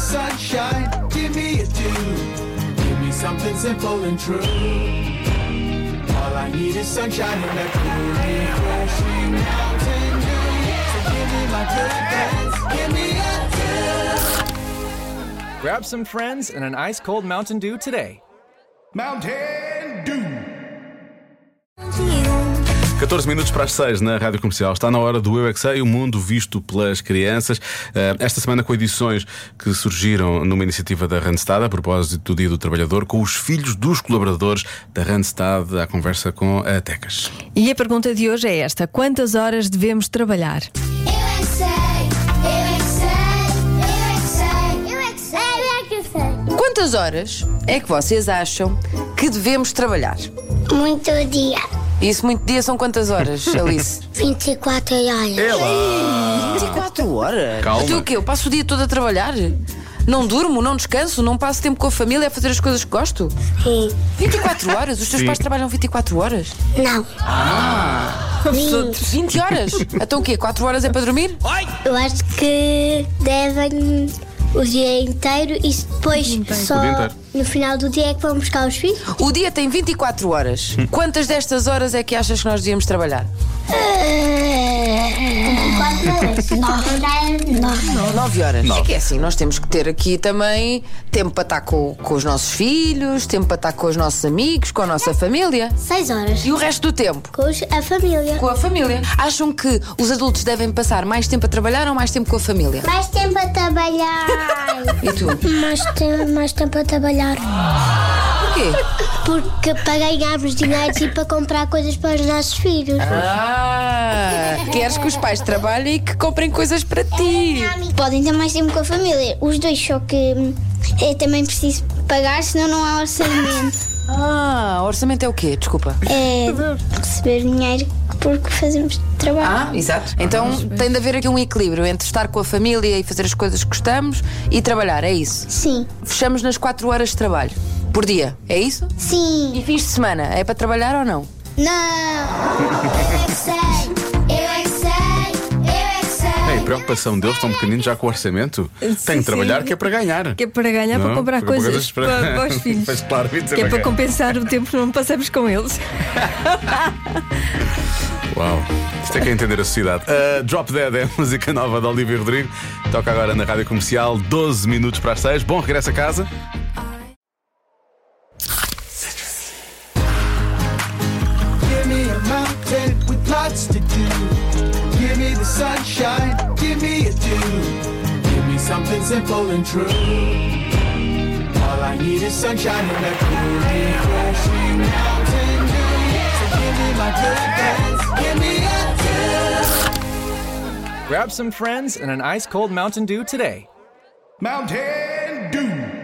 sunshine, give me a dew. Give me something simple and true. All I need is sunshine and a cool, refreshing Mountain Dew. So give me my good friends, give me a dew. Grab some friends and an ice-cold Mountain Dew today. Mountain Dew. 14 minutos para as 6 na Rádio Comercial. Está na hora do Eu é Que Sei, o mundo visto pelas crianças. Esta semana com edições que surgiram numa iniciativa da Randstad a propósito do Dia do Trabalhador, com os filhos dos colaboradores da Randstad à conversa com a Tecas. E a pergunta de hoje é esta: quantas horas devemos trabalhar? Eu é que sei, eu é que sei, eu é que sei, eu é que sei, eu é que sei. Quantas horas é que vocês acham que devemos trabalhar? Muito dia. Isso, muito dia, são quantas horas, Alice? 24 horas. 24 horas? Calma. Então o quê? Eu passo o dia todo a trabalhar? Não durmo, não descanso, não passo tempo com a família a fazer as coisas que gosto? Sim. 24 horas? Os teus Sim. pais trabalham 24 horas? Não. 20 horas? Então o quê? 4 horas é para dormir? Eu acho que devem o dia inteiro e depois só O dia inteiro. no final do dia é que vão buscar os filhos. O dia tem 24 horas. Quantas destas horas é que achas que nós devíamos trabalhar? 9 horas. É que é assim, nós temos que ter aqui também tempo para estar com os nossos filhos, tempo para estar com os nossos amigos, com a nossa família. 6 horas. E o resto do tempo? Com a família. Com a família. Acham que os adultos devem passar mais tempo a trabalhar ou mais tempo com a família? Mais tempo a trabalhar. E tu? Mais tempo a trabalhar. Porquê? Porque para ganharmos dinheiro e para comprar coisas para os nossos filhos. Queres que os pais trabalhem e que comprem coisas para ti. Podem ter mais tempo com a família. Os dois, só que eu também preciso pagar, senão não há orçamento. Orçamento é o quê? Desculpa. É receber dinheiro porque fazemos trabalho. Exato. Então tem de haver aqui um equilíbrio entre estar com a família e fazer as coisas que gostamos e trabalhar, é isso? Sim. Fechamos nas 4 horas de trabalho por dia, é isso? Sim. E fins de semana, é para trabalhar ou não? Não. Eu é que sei. Eu é que sei. Eu é que sei. A preocupação deles, tão pequeninos já com o orçamento. Tem de trabalhar, que é para ganhar. Que é para ganhar, Não, para comprar coisas para os filhos. Pois claro, Que é para compensar o tempo que não passamos com eles. Uau, isto é que é entender a sociedade. Drop Dead é a música nova da Olivia Rodrigo. Toca agora na Rádio Comercial, 12 minutos para as 6. Bom regresso a casa. Give me a mountain with lots to do. Give me the sunshine, give me a dew. Give me something simple and true. All I need is sunshine and a cool, refreshing Mountain Dew. So give me my good friends, give me a dew. Grab some friends and an ice-cold Mountain Dew today. Mountain Dew.